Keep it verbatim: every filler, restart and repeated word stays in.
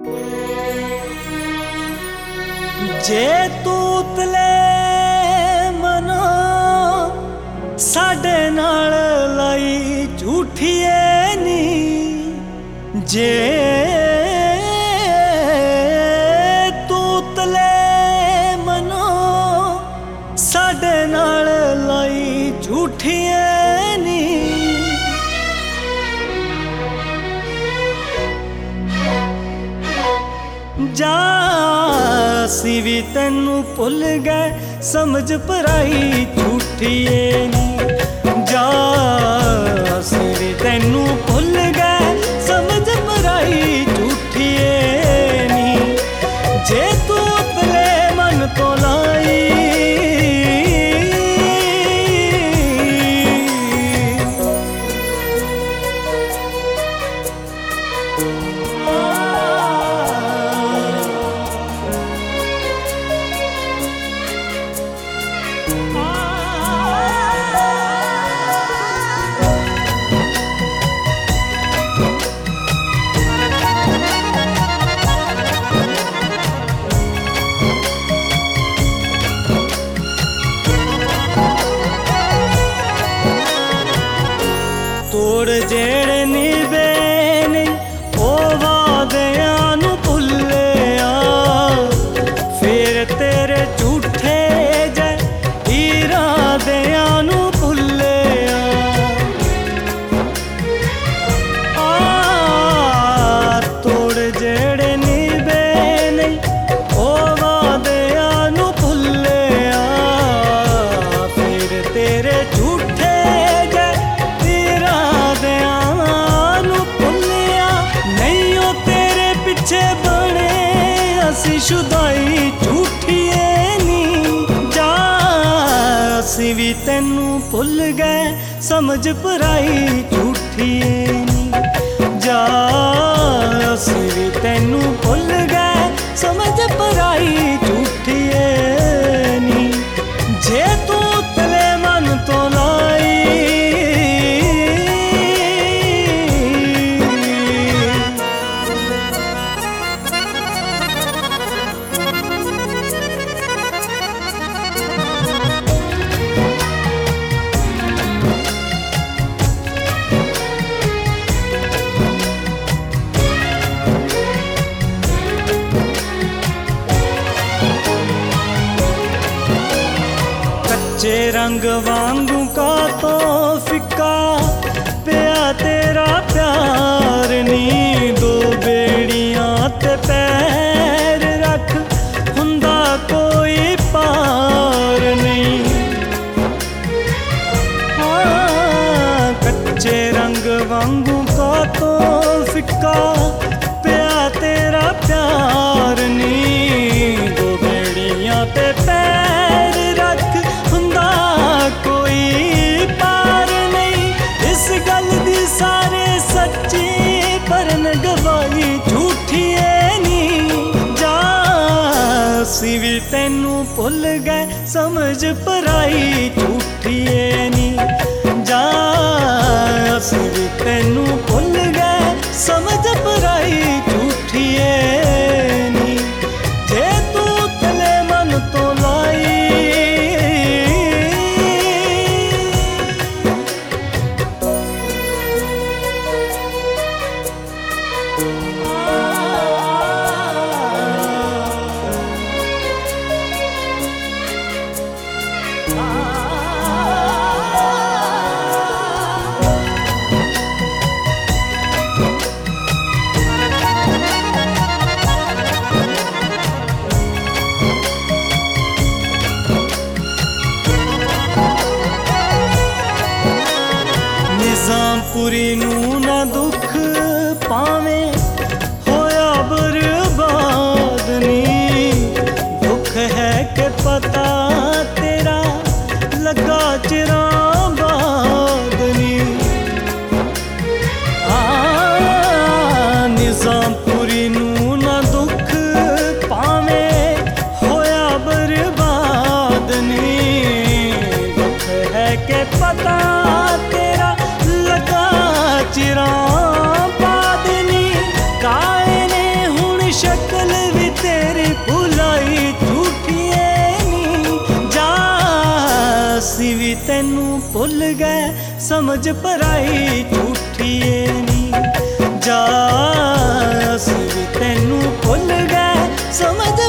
जे तू तले मनो साडे नाल लाई झूठिए नी, जे तू तले मनो साडे नाल लाई झूठिए नी, जा असी भी तेनू भुल गए समझ पराई झूठिए नी, जा असी भी तेनू भुल गए समझ पराई झूठिए नी, जे तू तले मन तो लाई तोड़ जेड़े निभे नहीं ओ वादियां नू भुल्लिया, फिर तेरे झूठे जे इरादियां नू भुल्लिया, आ तोड़ जेड़े निभे नहीं ओ वादियां नू भुल्लिया, फिर तेरे झूठे बने असी शुदाई झूठिए नी, जा असी भी तेनू भुल गए समझ पराई झूठिए नी, जा असी भी तेनू भुल गए समझ पराई झूठिए नी, जे तू तले मन तो लाई कच्चे रंग वांगू का तो फिक्का पिया तेरा प्यार नी, दो बेड़ियां ते पैर रख हुंदा कोई पार नहीं, हाँ कच्चे रंग वांगू का तो फिक्का पिया तेरा प्यार नी, दो बेड़ियां ते पैर रख हुंदा कोई पार नहीं, इस गल दी सारे सच्ची परन गवाही झूठिए नी, जा असी भी तेनू भुल गए समझ पराई झूठिए नी, जा असी भी तेनू भुल गए समझ पराई झूठिए नी, जे तू तले मन तो लाई निजामपुरी नू ना दुख पावे होया बर्बाद नी, दुख है के पता तेरा लगा चिरां बाद नी, आ निजामपुरी नू ना दुख पावे होया बर्बाद नी, दुख है के पता तेरा लगा चिरां बाद नी, काए ने हुण शक्ल भी तेरी भुलाई झूठिए नी। जा असी भी तैनू भुल गए समझ पराई झूठिए नी। जा असी भी तैनू भुल गए समझ